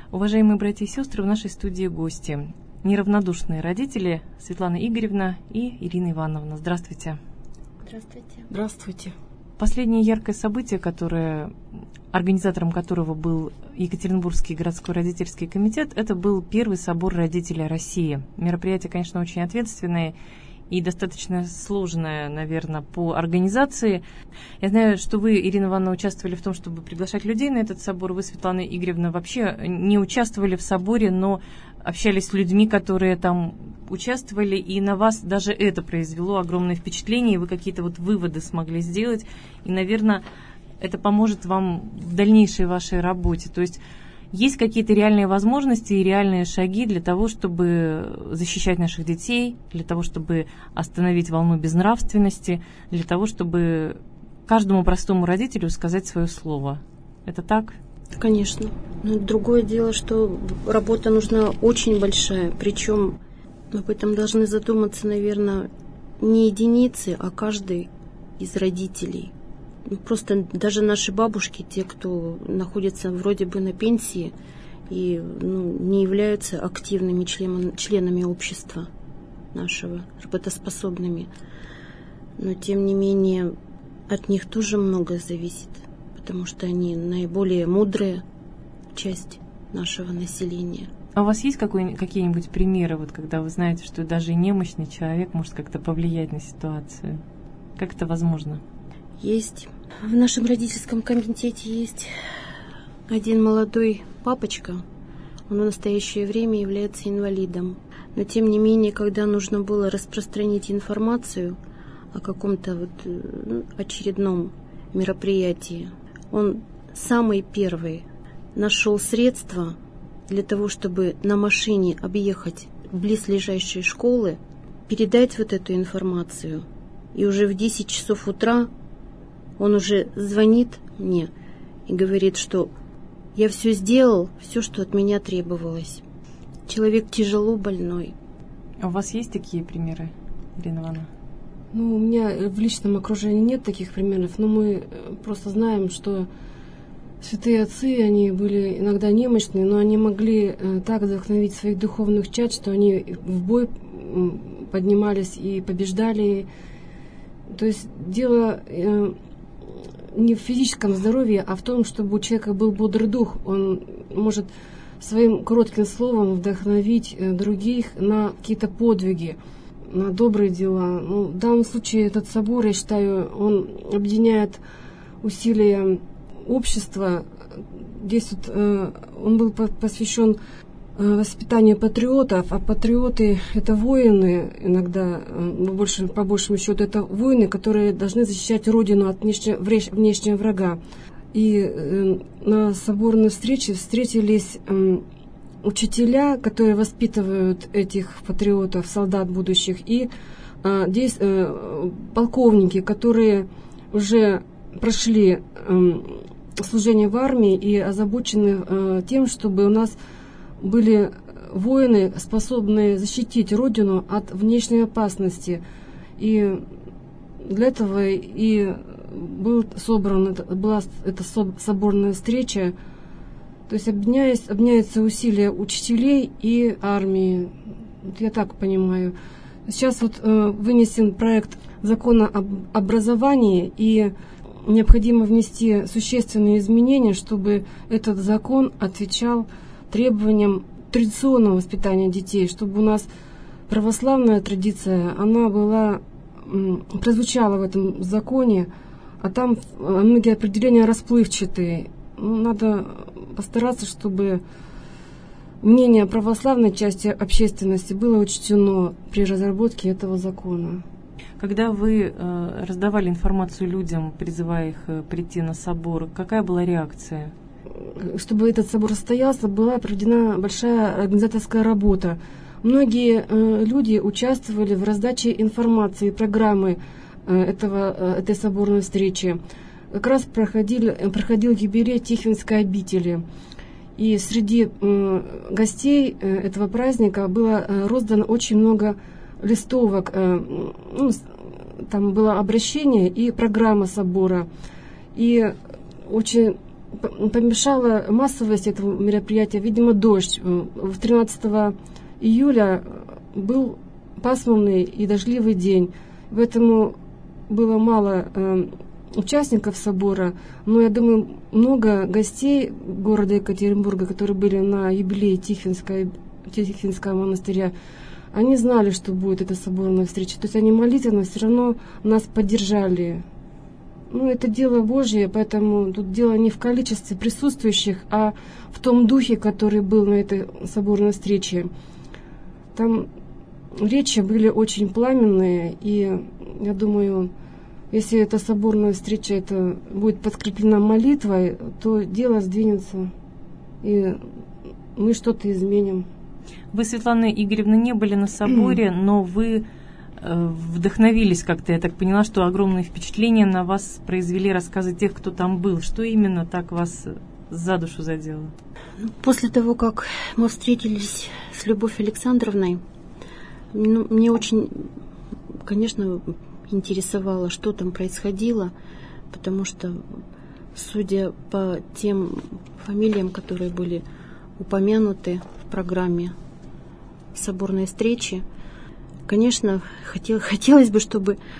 Уважаемые братья и сестры, в нашей студии гости неравнодушные родители Светлана Игоревна и Ирина Ивановна. Здравствуйте. Здравствуйте. Здравствуйте. Последнее яркое событие, организатором которого был Екатеринбургский городской родительский комитет, это был первый собор родителей России. Мероприятие, конечно, очень ответственное и достаточно сложное, наверное, по организации. Я знаю, что вы, Ирина Ивановна, участвовали в том, чтобы приглашать людей на этот собор. Вы, Светлана Игоревна, вообще не участвовали в соборе, но общались с людьми, которые там участвовали, и на вас даже это произвело огромное впечатление, и вы какие-то выводы смогли сделать, и, наверное, это поможет вам в дальнейшей вашей работе. То есть есть какие-то реальные возможности и реальные шаги для того, чтобы защищать наших детей, для того, чтобы остановить волну безнравственности, для того, чтобы каждому простому родителю сказать свое слово. Это так? Конечно. Но другое дело, что работа нужна очень большая, причем об этом должны задуматься, наверное, не единицы, а каждый из родителей. Просто даже наши бабушки, те, кто находится вроде бы на пенсии и не являются активными членами общества нашего, работоспособными, но тем не менее от них тоже многое зависит, потому что они наиболее мудрая часть нашего населения. А у вас есть какие-нибудь примеры, когда вы знаете, что даже немощный человек может как-то повлиять на ситуацию? Как это возможно? Есть. В нашем родительском комитете есть один молодой папочка. Он в настоящее время является инвалидом. Но тем не менее, когда нужно было распространить информацию о каком-то очередном мероприятии, он самый первый нашел средства для того, чтобы на машине объехать близлежащие школы, передать эту информацию. И уже в 10 часов утра он уже звонит мне и говорит, что я все сделал, все, что от меня требовалось. Человек тяжело больной. А у вас есть такие примеры, Ирина Ивановна? У меня в личном окружении нет таких примеров, но мы просто знаем, что святые отцы, они были иногда немощные, но они могли так вдохновить своих духовных чад, что они в бой поднимались и побеждали. То есть дело не в физическом здоровье, а в том, чтобы у человека был бодрый дух. Он может своим коротким словом вдохновить других на какие-то подвиги, на добрые дела. В данном случае этот собор, я считаю, он объединяет усилия общества. Здесь он был посвящен воспитанию патриотов, а патриоты — это воины, иногда, по большему счету, это воины, которые должны защищать Родину от внешнего врага. И на соборной встрече встретились учителя, которые воспитывают этих патриотов, солдат будущих, и здесь полковники, которые уже прошли служение в армии и озабочены тем, чтобы у нас были воины, способные защитить Родину от внешней опасности. И для этого и была эта соборная встреча. То есть объединяются усилия учителей и армии. Я так понимаю. Сейчас вынесен проект закона об образовании, и необходимо внести существенные изменения, чтобы этот закон отвечал требованиям традиционного воспитания детей, чтобы у нас православная традиция, она прозвучала в этом законе, а там многие определения расплывчатые. Надо постараться, чтобы мнение православной части общественности было учтено при разработке этого закона. Когда вы раздавали информацию людям, призывая их прийти на собор, какая была реакция? Чтобы этот собор состоялся, была проведена большая организаторская работа. Многие люди участвовали в раздаче информации, программы этой соборной встречи. Как раз проходил юбилей Тихвинской обители. И среди гостей этого праздника было роздано очень много листовок. Там было обращение и программа собора. И очень помешала массовость этого мероприятия, видимо, дождь. 13 июля был пасмурный и дождливый день, поэтому было мало участников собора, но я думаю, много гостей города Екатеринбурга, которые были на юбилее Тихвинского монастыря, они знали, что будет эта соборная встреча. То есть они молитвенно все равно нас поддержали. Ну, это дело Божье, поэтому тут дело не в количестве присутствующих, а в том духе, который был на этой соборной встрече. Там речи были очень пламенные, и я думаю, если эта соборная встреча это будет подкреплена молитвой, то дело сдвинется, и мы что-то изменим. Вы, Светлана Игоревна, не были на соборе, но вы вдохновились как-то. Я так поняла, что огромное впечатление на вас произвели рассказы тех, кто там был. Что именно так вас за душу задело? После того, как мы встретились с Любовью Александровной, мне очень, конечно, интересовало, что там происходило, потому что, судя по тем фамилиям, которые были упомянуты в программе соборной встречи, конечно, хотелось бы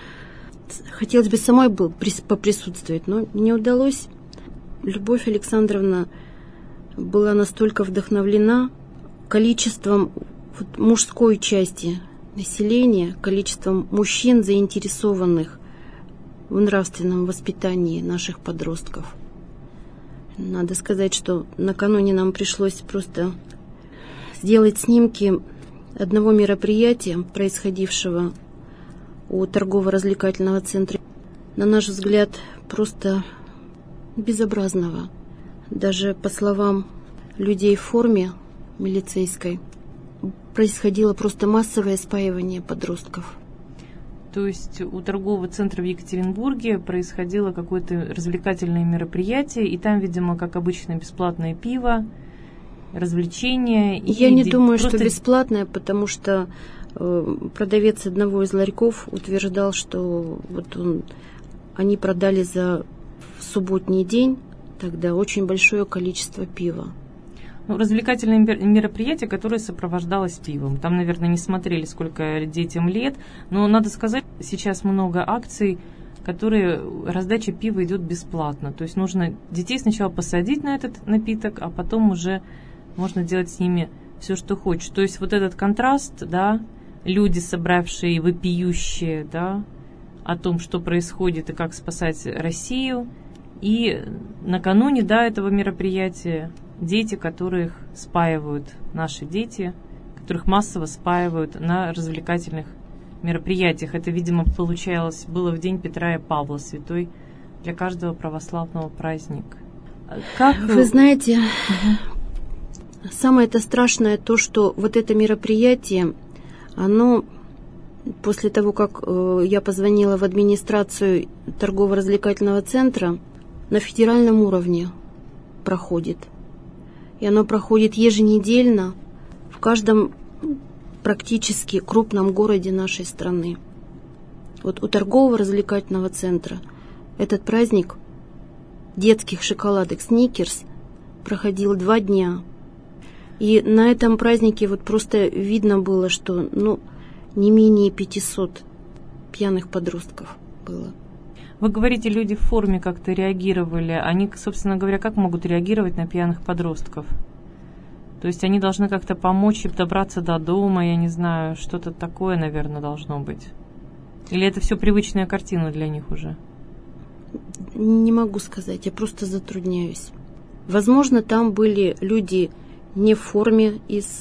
самой поприсутствовать, но не удалось. Любовь Александровна была настолько вдохновлена количеством мужской части населения, количеством мужчин, заинтересованных в нравственном воспитании наших подростков. Надо сказать, что накануне нам пришлось просто сделать снимки одного мероприятия, происходившего у торгово-развлекательного центра, на наш взгляд, просто безобразного. Даже по словам людей в форме милицейской, происходило просто массовое спаивание подростков. То есть у торгового центра в Екатеринбурге происходило какое-то развлекательное мероприятие, и там, видимо, как обычно, бесплатное пиво, развлечения. Я не думаю, что бесплатное, потому что продавец одного из ларьков утверждал, что они продали за субботний день тогда очень большое количество пива. Развлекательное мероприятие, которое сопровождалось пивом. Там, наверное, не смотрели, сколько детям лет. Но, надо сказать, сейчас много акций, которые раздача пива идет бесплатно. То есть нужно детей сначала посадить на этот напиток, а потом уже можно делать с ними все, что хочешь. То есть вот этот контраст, да, люди, собравшие и вопиющие, да, о том, что происходит и как спасать Россию. И накануне, да, этого мероприятия дети, которых спаивают, наши дети, которых массово спаивают на развлекательных мероприятиях. Это, видимо, было в день Петра и Павла, святой для каждого православного праздник. Вы знаете, самое-то страшное то, что вот это мероприятие, оно после того, как я позвонила в администрацию торгово-развлекательного центра, на федеральном уровне проходит. И оно проходит еженедельно в каждом практически крупном городе нашей страны. Вот у торгово-развлекательного центра этот праздник детских шоколадок «Сникерс» проходил 2 дня. И на этом празднике просто видно было, что не менее 500 пьяных подростков было. Вы говорите, люди в форме как-то реагировали. Они, собственно говоря, как могут реагировать на пьяных подростков? То есть они должны как-то помочь им добраться до дома, я не знаю, что-то такое, наверное, должно быть. Или это все привычная картина для них уже? Не могу сказать, я просто затрудняюсь. Возможно, там были люди не в форме из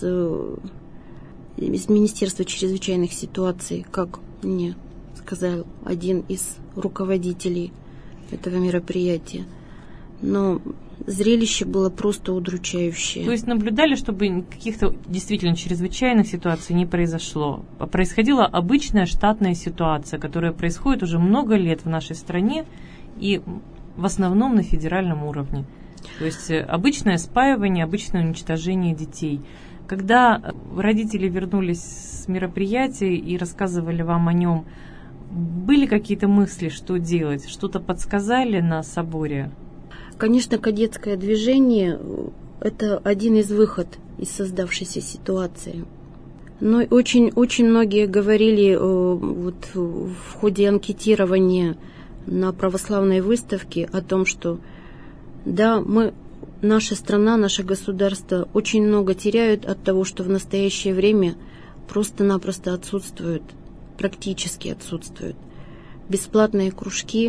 Министерства чрезвычайных ситуаций, как мне сказал один из руководителей этого мероприятия. Но зрелище было просто удручающее. То есть наблюдали, чтобы каких-то действительно чрезвычайных ситуаций не произошло. Происходила обычная штатная ситуация, которая происходит уже много лет в нашей стране и в основном на федеральном уровне. То есть обычное спаивание, обычное уничтожение детей. Когда родители вернулись с мероприятия и рассказывали вам о нем, были какие-то мысли, что делать? Что-то подсказали на соборе? Конечно, кадетское движение – это один из выходов из создавшейся ситуации. Но очень многие говорили вот, в ходе анкетирования на православной выставке о том, что да, наша страна, наше государство очень много теряют от того, что в настоящее время просто-напросто отсутствуют, практически отсутствуют бесплатные кружки,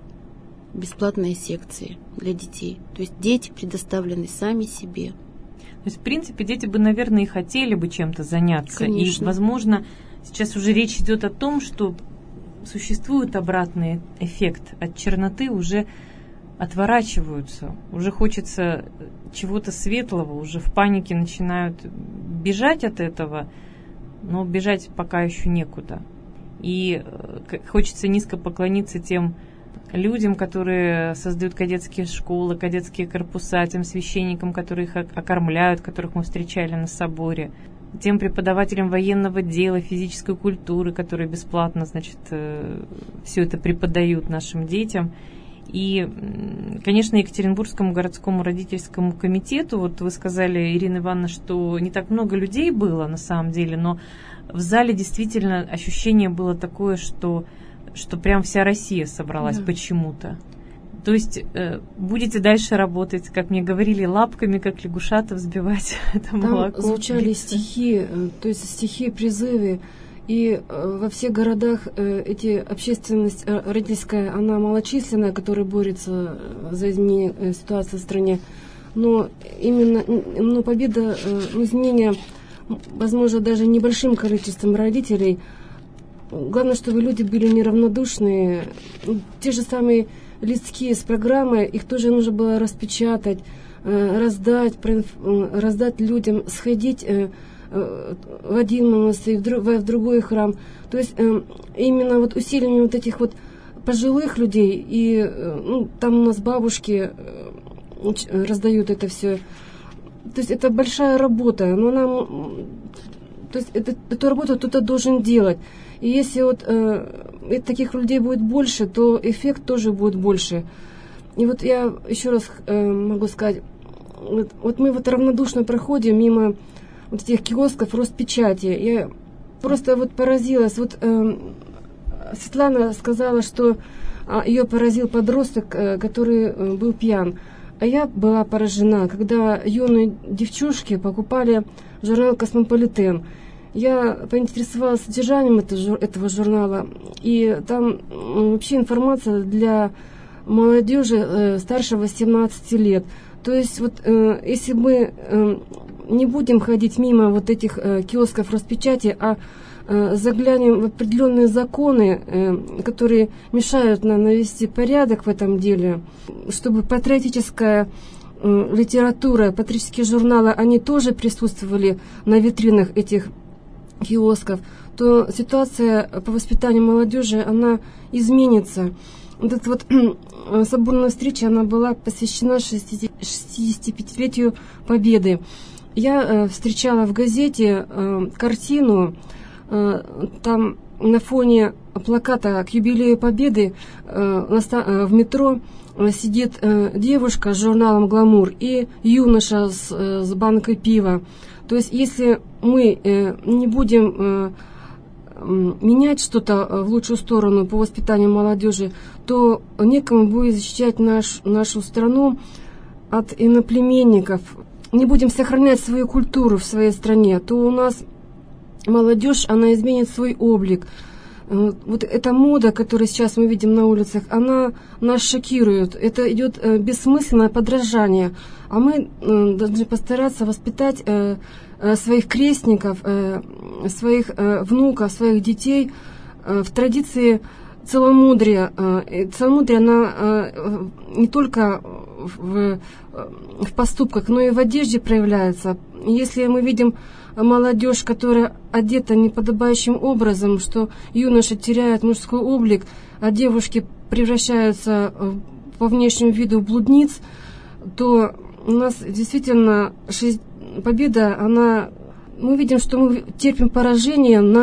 бесплатные секции для детей. То есть дети предоставлены сами себе. То есть, в принципе, дети бы, наверное, и хотели бы чем-то заняться. Конечно. И, возможно, сейчас уже речь идет о том, что существует обратный эффект. От черноты уже отворачиваются. Уже хочется чего-то светлого, уже в панике начинают бежать от этого, но бежать пока еще некуда. И хочется низко поклониться тем людям, которые создают кадетские школы, кадетские корпуса, тем священникам, которые их окормляют, которых мы встречали на соборе, тем преподавателям военного дела, физической культуры, которые бесплатно, значит, все это преподают нашим детям. И, конечно, Екатеринбургскому городскому родительскому комитету, вот вы сказали, Ирина Ивановна, что не так много людей было на самом деле, но в зале действительно ощущение было такое, что прям вся Россия собралась почему-то. То есть будете дальше работать, как мне говорили, лапками, как лягушата взбивать это молоко. Там звучали стихи, то есть стихи, призывы. И во всех городах общественность родительская, она малочисленная, которая борется за изменение ситуации в стране. Но именно победа, изменение, возможно, даже небольшим количеством родителей. Главное, чтобы люди были неравнодушные. Те же самые листки с программой, их тоже нужно было распечатать, раздать людям, сходить в один монастырь, в другой храм. То есть именно вот усилиями вот этих вот пожилых людей, и там у нас бабушки раздают это все. То есть это большая работа, но то есть эту работу кто-то должен делать. И если вот таких людей будет больше, то эффект тоже будет больше. И вот я еще раз могу сказать, вот мы вот равнодушно проходим мимо вот этих киосков Роспечати. Я просто вот поразилась. Вот Светлана сказала, что ее поразил подросток, который был пьян. А я была поражена, когда юные девчушки покупали журнал «Космополитен». Я поинтересовалась содержанием этого журнала, и там вообще информация для молодежи старше 18 лет. То есть вот если мы не будем ходить мимо вот этих киосков Роспечати, а заглянем в определенные законы, которые мешают нам навести порядок в этом деле, чтобы патриотическая литература, патриотические журналы, они тоже присутствовали на витринах этих киосков, то ситуация по воспитанию молодежи, она изменится. Вот эта вот соборная встреча, она была посвящена 65-летию Победы. Я встречала в газете картину, там на фоне плаката к юбилею Победы в метро сидит девушка с журналом «Гламур» и юноша с банкой пива. То есть если мы не будем менять что-то в лучшую сторону по воспитанию молодежи, то некому будет защищать нашу страну от иноплеменников. Не будем сохранять свою культуру в своей стране, то у нас молодежь, она изменит свой облик. Вот эта мода, которую сейчас мы видим на улицах, она нас шокирует. Это идет бессмысленное подражание. А мы должны постараться воспитать своих крестников, своих внуков, своих детей в традиции целомудрия. Целомудрие, она не только в поступках, но и в одежде проявляется. Если мы видим молодежь, которая одета неподобающим образом, что юноши теряют мужской облик, а девушки превращаются по внешнему виду в блудниц, то у нас действительно победа, мы видим, что мы терпим поражение на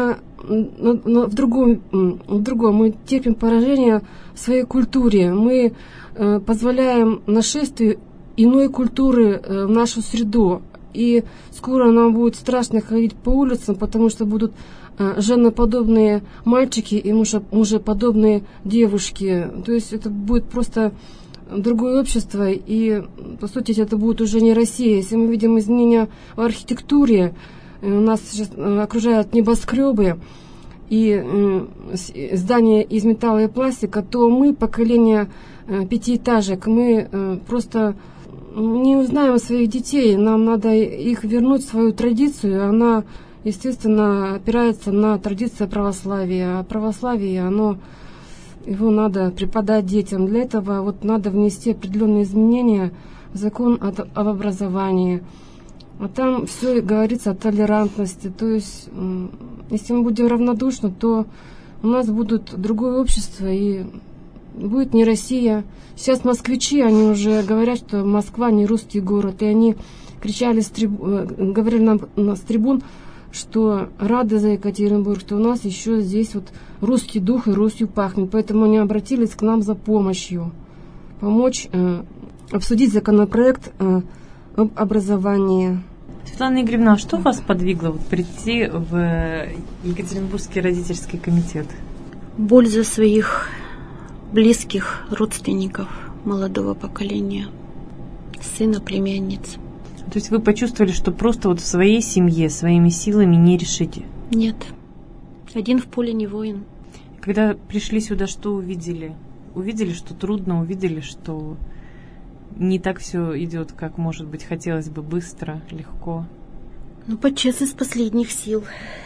в другом. Мы терпим поражение в своей культуре. Мы позволяем нашествию иной культуры в нашу среду. И скоро нам будет страшно ходить по улицам, потому что будут женоподобные мальчики и мужеподобные девушки. То есть это будет просто другое общество, и, по сути, это будет уже не Россия. Если мы видим изменения в архитектуре, у нас сейчас окружают небоскребы и здания из металла и пластика, то мы, поколение пятиэтажек, мы просто не узнаем своих детей. Нам надо их вернуть в свою традицию. Она, естественно, опирается на традицию православия. А православие, его надо преподать детям. Для этого вот надо внести определенные изменения в закон об образовании. А там все говорится о толерантности. То есть, если мы будем равнодушны, то у нас будет другое общество, и будет не Россия. Сейчас москвичи, они уже говорят, что Москва не русский город. И они кричали, говорили нам с трибун, что рады за Екатеринбург, что у нас еще здесь вот русский дух и Русью пахнет. Поэтому они обратились к нам за помощью. Помочь обсудить законопроект об образовании. Светлана Игоревна, а что вас подвигло прийти в Екатеринбургский родительский комитет? Боль за своих близких родственников молодого поколения, сына, племянниц. То есть вы почувствовали, что просто вот в своей семье своими силами не решите? Нет. Один в поле не воин. Когда пришли сюда, что увидели? Увидели, что трудно, увидели, что не так все идет, как, может быть, хотелось бы быстро, легко? Подчас из последних сил.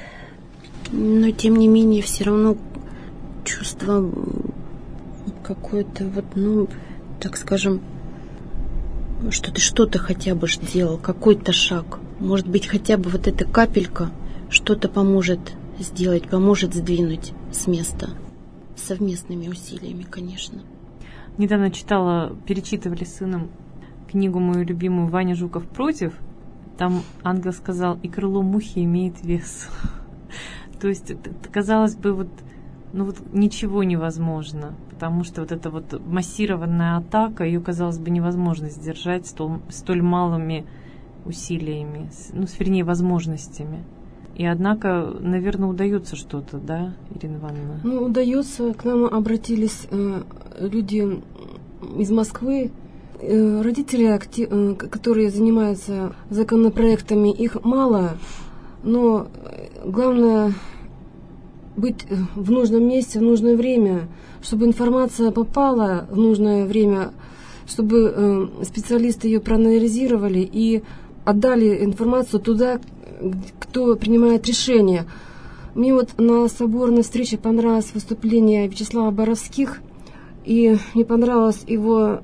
Но, тем не менее, все равно чувство какое-то, так скажем, что ты что-то хотя бы сделал, какой-то шаг. Может быть, хотя бы вот эта капелька что-то поможет сделать, поможет сдвинуть с места. Совместными усилиями, конечно. Недавно перечитывали с сыном книгу мою любимую «Ваня Жуков против». Там ангел сказал: «И крыло мухи имеет вес». То есть, казалось бы, ничего невозможно, потому что вот эта вот массированная атака, ее, казалось бы, невозможно сдержать столь малыми усилиями, вернее, возможностями. И однако, наверное, удается что-то, да, Ирина Ивановна? Удается. К нам обратились люди из Москвы, родители, которые занимаются законопроектами, их мало, но главное быть в нужном месте в нужное время, чтобы информация попала в нужное время, чтобы специалисты ее проанализировали и отдали информацию туда, кто принимает решения. Мне на соборной встрече понравилось выступление Вячеслава Боровских, и мне понравился его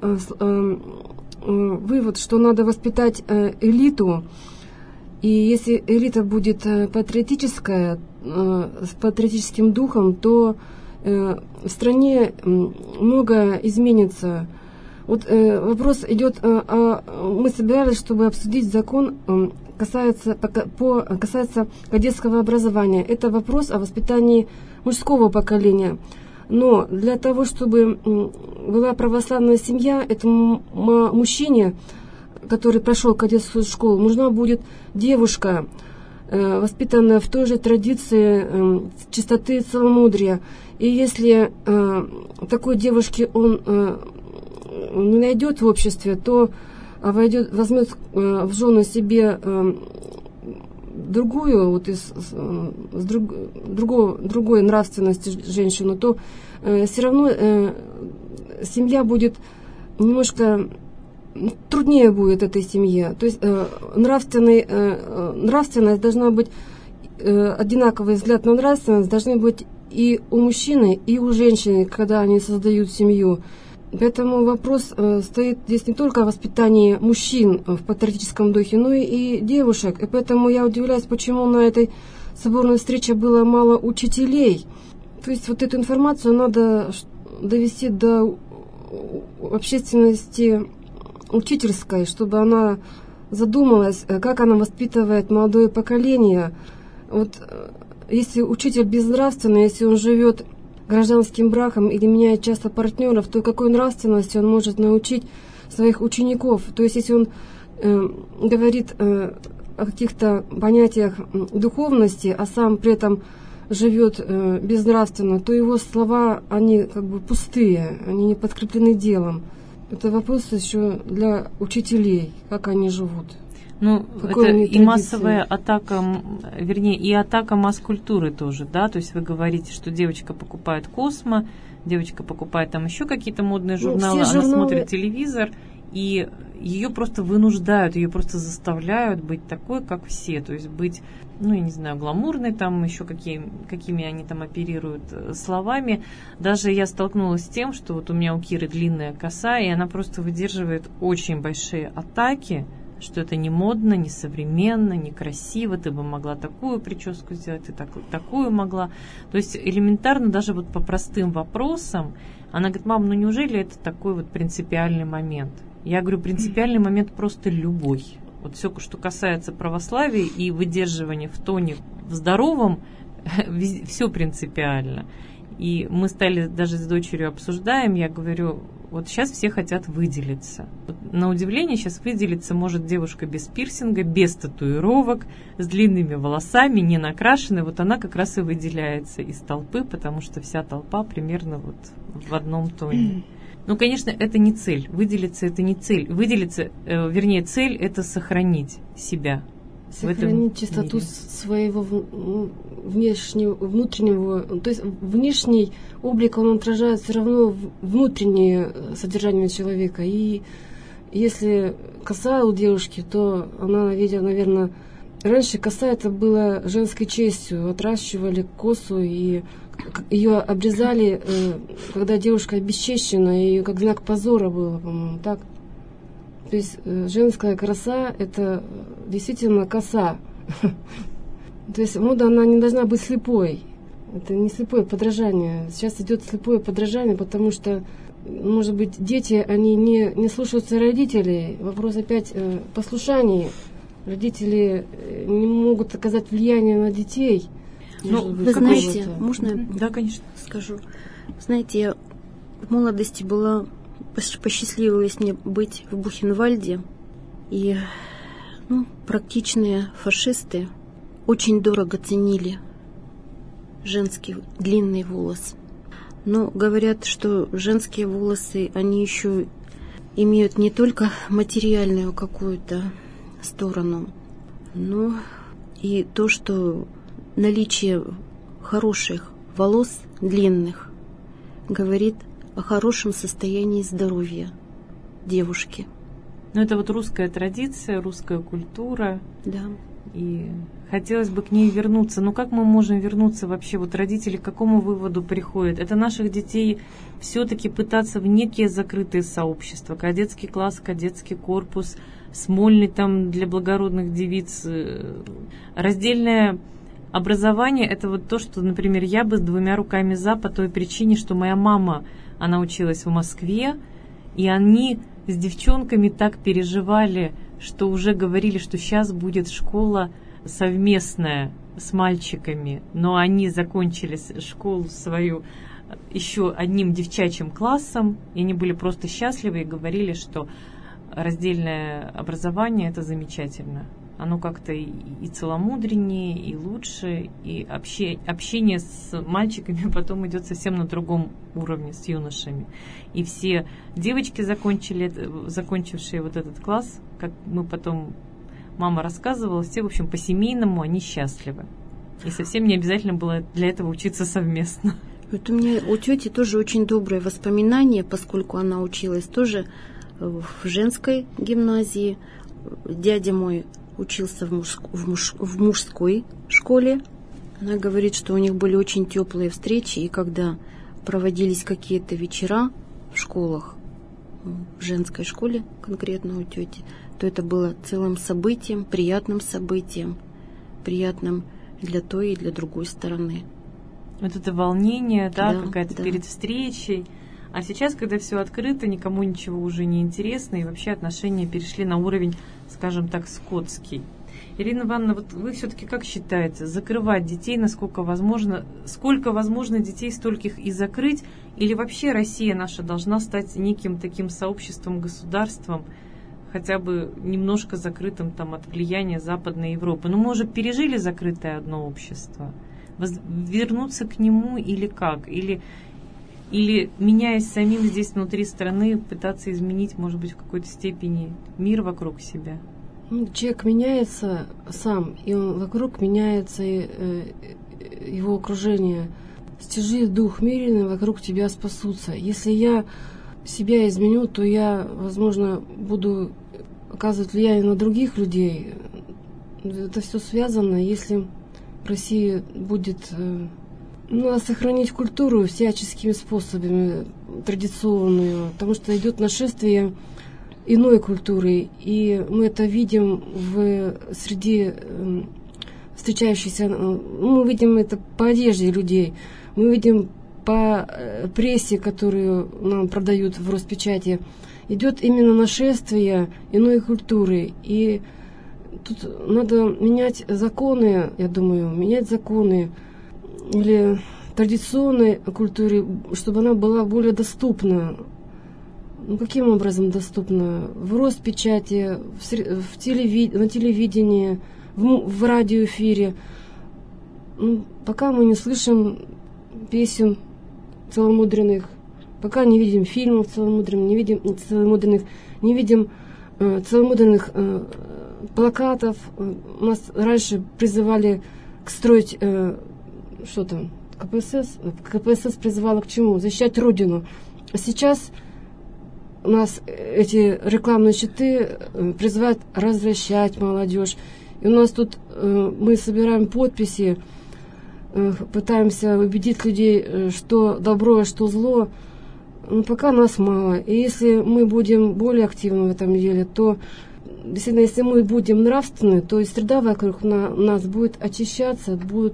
вывод, что надо воспитать элиту, и если элита будет патриотическая, с патриотическим духом, то в стране многое изменится. Вопрос идет, мы собирались, чтобы обсудить закон, касается кадетского образования. Это вопрос о воспитании мужского поколения. Но для того, чтобы была православная семья, этому мужчине, который прошел кадетскую школу, нужна будет девушка, воспитанная в той же традиции чистоты и целомудрия. И если такой девушки он не найдет в обществе, то возьмет в жены себе другую, другой нравственности женщину, то все равно семья будет немножко труднее будет этой семье. То есть нравственность должна быть, одинаковый взгляд на нравственность должны быть и у мужчины, и у женщины, когда они создают семью. Поэтому вопрос стоит здесь не только о воспитании мужчин в патриотическом духе, но и девушек. И поэтому я удивляюсь, почему на этой соборной встрече было мало учителей. То есть вот эту информацию надо довести до общественности учительской, чтобы она задумалась, как она воспитывает молодое поколение. если учитель безнравственный, если он живет гражданским браком или меняет часто партнеров, то какой нравственности он может научить своих учеников? То есть если он говорит о каких-то понятиях духовности, а сам при этом живет безнравственно, то его слова, они как бы пустые, они не подкреплены делом. Это вопрос еще для учителей, как они живут. Ну, это и массовая атака, вернее, и атака масс-культуры тоже, да, то есть вы говорите, что девочка покупает Космо, девочка покупает там еще какие-то модные журналы, она смотрит телевизор, и ее просто вынуждают, ее просто заставляют быть такой, как все, то есть быть, ну, я не знаю, гламурной, там еще какими они там оперируют словами. Даже я столкнулась с тем, что вот у меня у Киры длинная коса, и она просто выдерживает очень большие атаки, что это не модно, не современно, не красиво, ты бы могла такую прическу сделать, ты такую могла. То есть элементарно даже вот по простым вопросам она говорит: мам, ну неужели это такой вот принципиальный момент? Я говорю, принципиальный момент просто любой. Вот все, что касается православия и выдерживания в тоне в здоровом, все принципиально. И мы стали даже с дочерью обсуждаем, я говорю, вот сейчас все хотят выделиться. Вот на удивление сейчас выделиться может девушка без пирсинга, без татуировок, с длинными волосами, не накрашенной. Вот она как раз и выделяется из толпы, потому что вся толпа примерно вот в одном тоне. Ну, конечно, это не цель. Выделиться – это не цель. Выделиться, вернее, цель – это сохранить себя. Сохранить чистоту своего внутреннего, то есть внешний облик, он отражает все равно внутреннее содержание человека. И если коса у девушки, то она, видя, наверное, раньше коса это было женской честью, отращивали косу и ее обрезали, когда девушка обесчещена, и как знак позора было, по-моему, так. То есть женская краса – это действительно коса. То есть мода, она не должна быть слепой. Это не слепое подражание. Сейчас идет слепое подражание, потому что, может быть, дети, они не слушаются родителей. Вопрос опять послушания. Родители не могут оказать влияние на детей. Ну, вы знаете, можно я да, конечно. скажу? Знаете, я в молодости была, посчастливилось мне быть в Бухенвальде, и практичные фашисты очень дорого ценили женский длинный волос. Но говорят, что женские волосы, они еще имеют не только материальную какую-то сторону, но и то, что наличие хороших волос, длинных, говорит о хорошем состоянии здоровья девушки. Ну, это вот русская традиция, русская культура. Да. И хотелось бы к ней вернуться. Но как мы можем вернуться вообще? Вот родители к какому выводу приходят? Это наших детей все-таки пытаться в некие закрытые сообщества. Кадетский класс, кадетский корпус, Смольный там для благородных девиц. Раздельное образование – это вот то, что, например, я бы с 2 руками за, по той причине, что моя мама, она училась в Москве, и они с девчонками так переживали, что уже говорили, что сейчас будет школа совместная с мальчиками, но они закончили школу свою еще одним девчачьим классом, и они были просто счастливы и говорили, что раздельное образование – это замечательно. Оно как-то и целомудреннее, и лучше, и общение с мальчиками потом идет совсем на другом уровне, с юношами. И все девочки, закончившие вот этот класс, как мы потом, мама рассказывала, все, в общем, по-семейному они счастливы. И совсем не обязательно было для этого учиться совместно. Вот у меня у тети тоже очень добрые воспоминания, поскольку она училась тоже в женской гимназии. Дядя мой учился в мужской школе. Она говорит, что у них были очень теплые встречи, и когда проводились какие-то вечера в школах, в женской школе конкретно у тети, то это было целым событием, приятным для той и для другой стороны. Вот это волнение, да, какая-то да. Перед встречей. А сейчас, когда все открыто, никому ничего уже не интересно, и вообще отношения перешли на уровень, скажем так, скотский. Ирина Ивановна, вот вы все-таки как считаете, закрывать детей, насколько возможно, сколько возможно детей, стольких и закрыть, или вообще Россия наша должна стать неким таким сообществом, государством, хотя бы немножко закрытым там от влияния Западной Европы? Ну, мы уже пережили закрытое одно общество. Вернуться к нему или как? Или меняясь самим здесь внутри страны, пытаться изменить, может быть, в какой-то степени мир вокруг себя? Человек меняется сам, и вокруг меняется его окружение. Стяжи дух мирный, вокруг тебя спасутся. Если я себя изменю, то я, возможно, буду оказывать влияние на других людей. Это все связано. Если Россия будет сохранить культуру всяческими способами, традиционную, потому что идет нашествие иной культуры, и мы это видим среди встречающихся, мы видим это по одежде людей, мы видим по прессе, которую нам продают в Роспечати, идет именно нашествие иной культуры, и тут надо менять законы, я думаю, или традиционной культуре, чтобы она была более доступна. Каким образом доступна? В Роспечати, на телевидении, в радиоэфире. Пока мы не слышим песен целомудренных, пока не видим фильмов целомудренных, не видим целомудренных плакатов. Нас раньше призывали строить, КПСС призывала к чему? Защищать Родину. А сейчас у нас эти рекламные щиты призывают развращать молодежь. И у нас тут мы собираем подписи, пытаемся убедить людей, что добро, а что зло. Но пока нас мало. И если мы будем более активны в этом деле, то действительно, если мы будем нравственны, то и среда вокруг нас будет очищаться,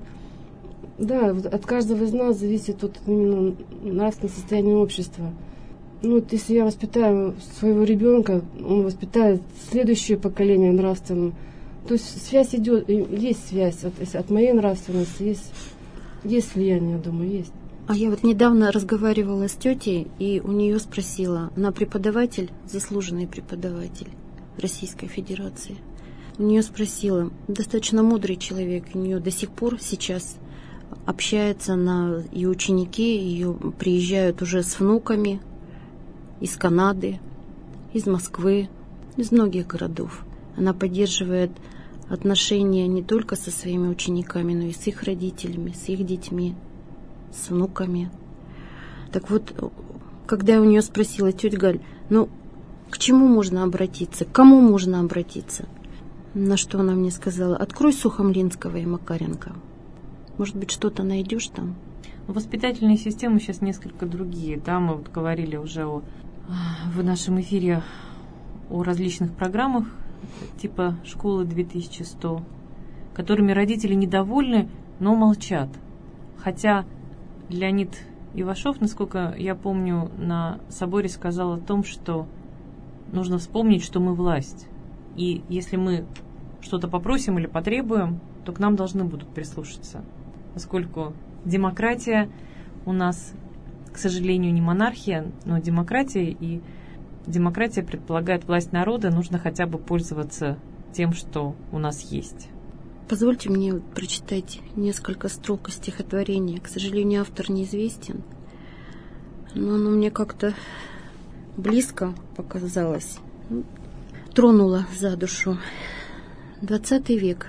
от каждого из нас зависит именно нравственное состояние общества. Если я воспитаю своего ребенка, он воспитает следующее поколение нравственным. То есть связь идет, есть связь от моей нравственности, есть влияние, я думаю, есть. А я недавно разговаривала с тетей, и у нее спросила, она преподаватель, заслуженный преподаватель Российской Федерации. У нее спросила, достаточно мудрый человек, у нее до сих пор сейчас общается и ученики ее приезжают уже с внуками из Канады, из Москвы, из многих городов. Она поддерживает отношения не только со своими учениками, но и с их родителями, с их детьми, с внуками. Так вот, когда я у нее спросила, тетя Галь, к чему можно обратиться, к кому можно обратиться? На что она мне сказала, открой Сухомлинского и Макаренко. Может быть, что-то найдешь там? Воспитательные системы сейчас несколько другие. Да, мы говорили уже в нашем эфире о различных программах типа «Школы 2100», которыми родители недовольны, но молчат. Хотя Леонид Ивашов, насколько я помню, на соборе сказал о том, что нужно вспомнить, что мы власть. И если мы что-то попросим или потребуем, то к нам должны будут прислушаться. Поскольку демократия у нас, к сожалению, не монархия, но демократия, и демократия предполагает власть народа, нужно хотя бы пользоваться тем, что у нас есть. Позвольте мне прочитать несколько строк из стихотворения. К сожалению, автор неизвестен, но оно мне как-то близко показалось, тронуло за душу. 20 век,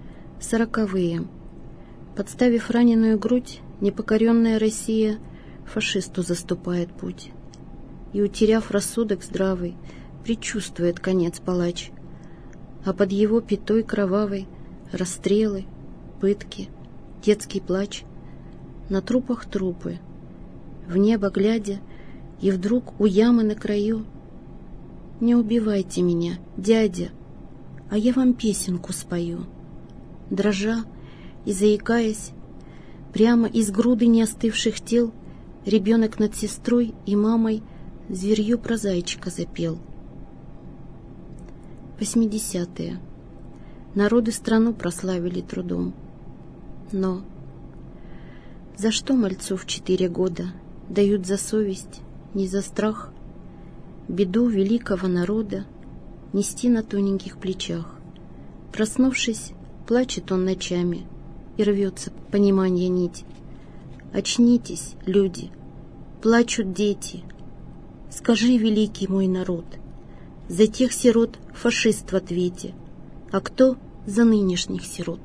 40-е. Подставив раненую грудь, непокоренная Россия фашисту заступает путь. И, утеряв рассудок здравый, предчувствует конец палач. А под его пятой кровавой расстрелы, пытки, детский плач. На трупах трупы, в небо глядя, и вдруг у ямы на краю: не убивайте меня, дядя, а я вам песенку спою. Дрожа и заикаясь, прямо из груды неостывших тел ребенок над сестрой и мамой зверью про зайчика запел. 80-е. Народы страну прославили трудом. Но за что мальцов 4 года дают за совесть, не за страх, беду великого народа нести на тоненьких плечах? Проснувшись, плачет он ночами, и рвется понимание нить. Очнитесь, люди, плачут дети. Скажи, великий мой народ, за тех сирот фашист в ответе, а кто за нынешних сирот?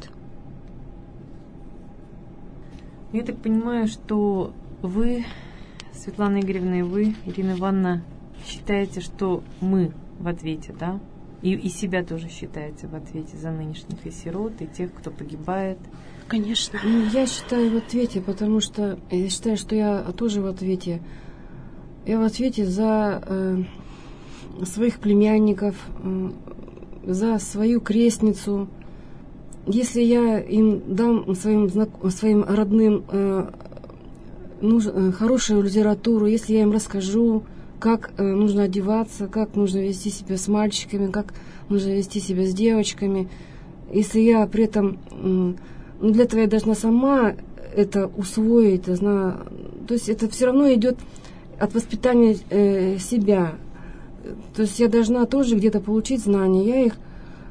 Я так понимаю, что вы, Светлана Игоревна, и вы, Ирина Ивановна, считаете, что мы в ответе, да? И себя тоже считаете в ответе за нынешних и сирот, и тех, кто погибает. Конечно. Я считаю в ответе, потому что я считаю, что я тоже в ответе. Я в ответе за своих племянников, за свою крестницу. Если я им дам своим родным хорошую литературу, если я им расскажу, как нужно одеваться, как нужно вести себя с мальчиками, как нужно вести себя с девочками, если я при этом, для этого я должна сама это усвоить, то есть это все равно идет от воспитания себя. То есть я должна тоже где-то получить знания, я их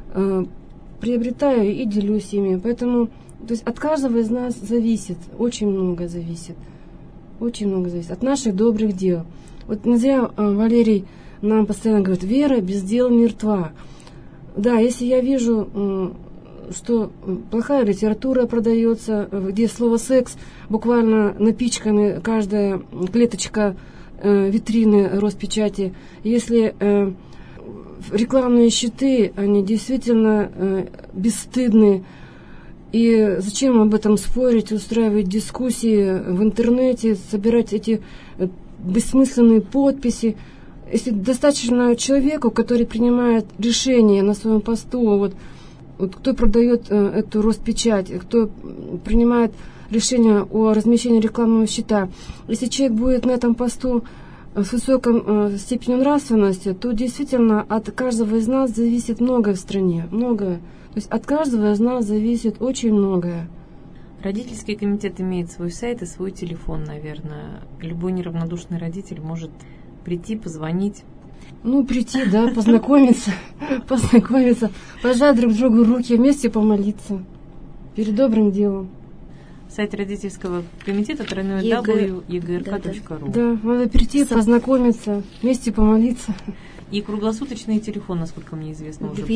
приобретаю и делюсь ими. Поэтому, то есть от каждого из нас зависит, очень много зависит. Очень много зависит от наших добрых дел. Вот не зря Валерий нам постоянно говорит: вера без дел мертва. Да, если я вижу, что плохая литература продается, где слово секс буквально напичканы каждая клеточка витрины Роспечати, если рекламные щиты, они действительно бесстыдны, и зачем об этом спорить, устраивать дискуссии в интернете, собирать эти бессмысленные подписи? Если достаточно человеку, который принимает решение на своем посту, вот кто продает эту Роспечать, кто принимает решение о размещении рекламного щита, если человек будет на этом посту с высокой степенью нравственности, то действительно от каждого из нас зависит многое в стране, многое. То есть от каждого из нас зависит очень многое. Родительский комитет имеет свой сайт и свой телефон, наверное. Любой неравнодушный родитель может прийти, позвонить. Прийти, да, познакомиться, пожать друг другу руки, вместе помолиться перед добрым делом. Сайт родительского комитета www.egrk.ru. Да, надо прийти, познакомиться, вместе помолиться. И круглосуточный телефон, насколько мне известно, уже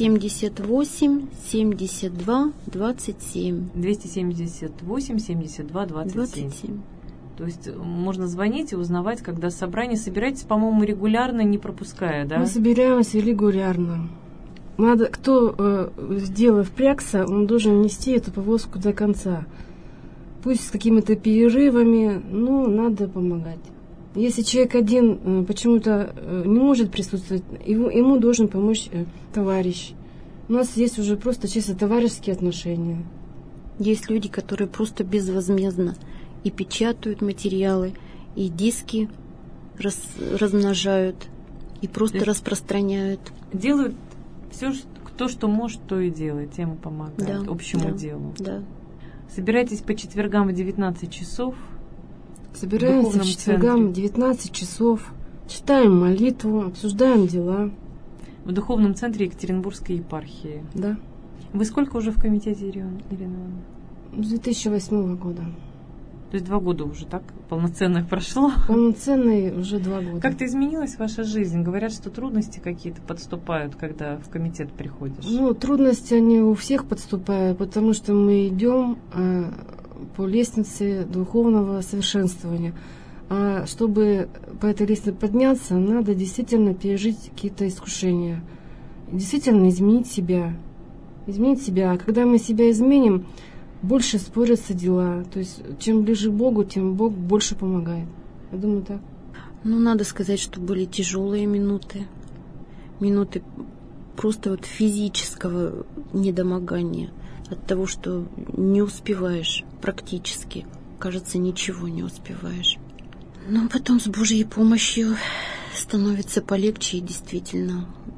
278 72 27. 278 72 27. То есть можно звонить и узнавать, когда собрание. Собираетесь, по-моему, регулярно, не пропуская, да? Мы собираемся регулярно. Надо, кто в дело впрягся, он должен нести эту повозку до конца. Пусть с какими-то перерывами, но надо помогать. Если человек один почему-то не может присутствовать, ему должен помочь товарищ. У нас есть уже просто чисто товарищеские отношения. Есть люди, которые просто безвозмездно и печатают материалы, и диски размножают, и просто распространяют. Делают все, кто что может, то и делает, тем и помогает общему делу. Да. Собирайтесь по четвергам в 19 часов. Собираемся по четвергам в 19 часов, читаем молитву, обсуждаем дела. В духовном центре Екатеринбургской епархии. Да. Вы сколько уже в комитете, Ирина Ивановна? С 2008 года. То есть 2 года уже, так? Полноценных прошло? Полноценные уже 2 года. Как-то изменилась ваша жизнь? Говорят, что трудности какие-то подступают, когда в комитет приходишь. Трудности, они у всех подступают, потому что мы идем по лестнице духовного совершенствования. А чтобы по этой лестнице подняться, надо действительно пережить какие-то искушения. Действительно изменить себя. Изменить себя. А когда мы себя изменим, больше спорятся дела. То есть, чем ближе к Богу, тем Бог больше помогает. Я думаю, так. Надо сказать, что были тяжелые минуты. Минуты просто физического недомогания. От того, что не успеваешь практически. Кажется, ничего не успеваешь. Но потом с Божьей помощью становится полегче, и действительно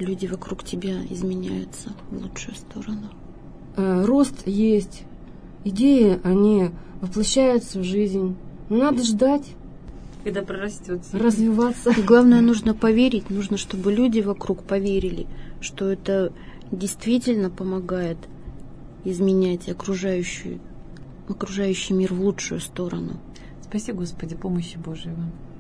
люди вокруг тебя изменяются в лучшую сторону. Рост есть, идеи, они воплощаются в жизнь. Но надо ждать, когда прорастет, развиваться. И главное, нужно поверить, нужно, чтобы люди вокруг поверили, что это действительно помогает изменять окружающий мир в лучшую сторону. Спаси, Господи, помощи Божией вам.